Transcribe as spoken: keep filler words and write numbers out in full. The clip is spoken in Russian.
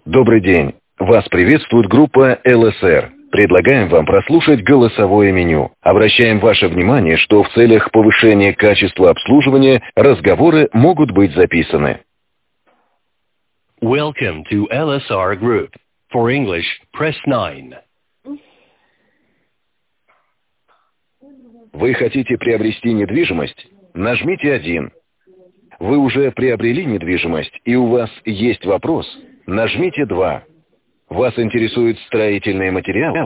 Добрый день. Вас приветствует группа эл эс эр. Предлагаем вам прослушать голосовое меню. Обращаем ваше внимание, что в целях повышения качества обслуживания разговоры могут быть записаны. Welcome to эл эс ар Group. For English, press nine. Вы хотите приобрести недвижимость? Нажмите один. Вы уже приобрели недвижимость и у вас есть вопрос? Нажмите два. Вас интересуют строительные материалы?